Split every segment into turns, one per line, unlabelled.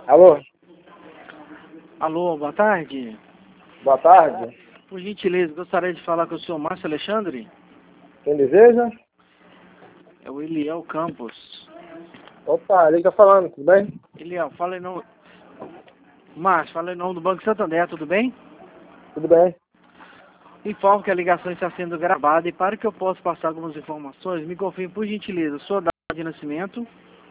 Alô,
Alô, boa tarde.
boa tarde.
Por gentileza, gostaria de falar com o senhor Márcio Alexandre.
Quem deseja?
É o Eliel Campos.
Opa, ele tá falando, tudo bem?
Eliel, fala em nome... Márcio, fala em nome do Banco Santander, tudo bem?
Tudo bem.
Informo que a ligação está sendo gravada e para que eu possa passar algumas informações, me confirme por gentileza sua data de nascimento.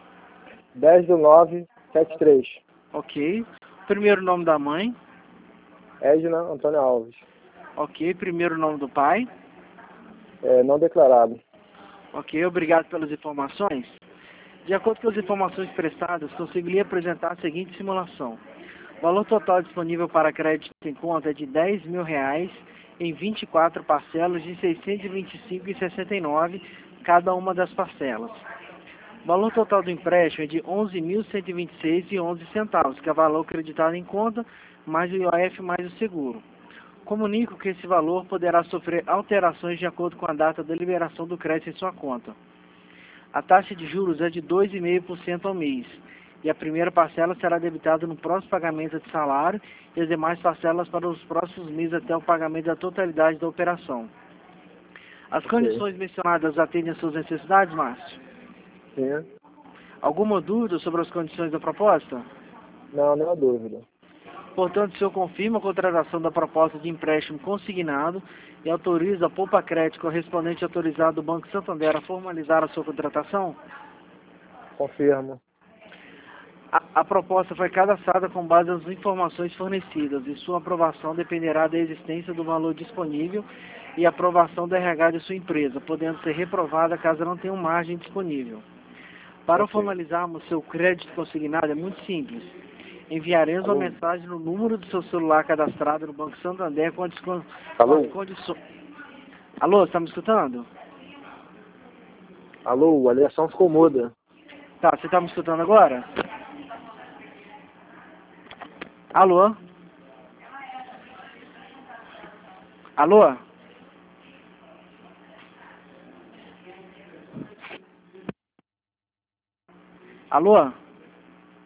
10/9/73.
Ok. Primeiro nome da mãe.
Edna Antônio Alves.
Ok. Primeiro nome do pai.
Não declarado.
Ok. Obrigado pelas informações. De acordo com as informações prestadas, consigo lhe apresentar a seguinte simulação. O valor total disponível para crédito em conta é de R$ 10.000 em 24 parcelas de R$ 625,69 cada uma das parcelas. O valor total do empréstimo é de R$ 11.126,11, que é o valor creditado em conta, mais o IOF mais o seguro. Comunico que esse valor poderá sofrer alterações de acordo com a data da liberação do crédito em sua conta. A taxa de juros é de 2,5% ao mês, e a primeira parcela será debitada no próximo pagamento de salário e as demais parcelas para os próximos meses até o pagamento da totalidade da operação. As condições mencionadas atendem às suas necessidades, Márcio?
Sim.
Alguma dúvida sobre as condições da proposta?
Não, nenhuma dúvida.
Portanto, o senhor confirma a contratação da proposta de empréstimo consignado e autoriza a Poupa Crédito correspondente autorizado do Banco Santander a formalizar a sua contratação?
Confirmo.
A proposta foi cadastrada com base nas informações fornecidas e sua aprovação dependerá da existência do valor disponível e aprovação da RH de sua empresa, podendo ser reprovada caso não tenha margem disponível. Para
Ok.
formalizarmos seu crédito consignado é muito simples. Enviaremos uma
Alô?
mensagem no número do seu celular cadastrado no Banco Santander com as
Alô?
condições... Alô, está me escutando?
Alô, a ligação ficou muda.
Tá, você está me escutando agora? Alô? Alô? Alô?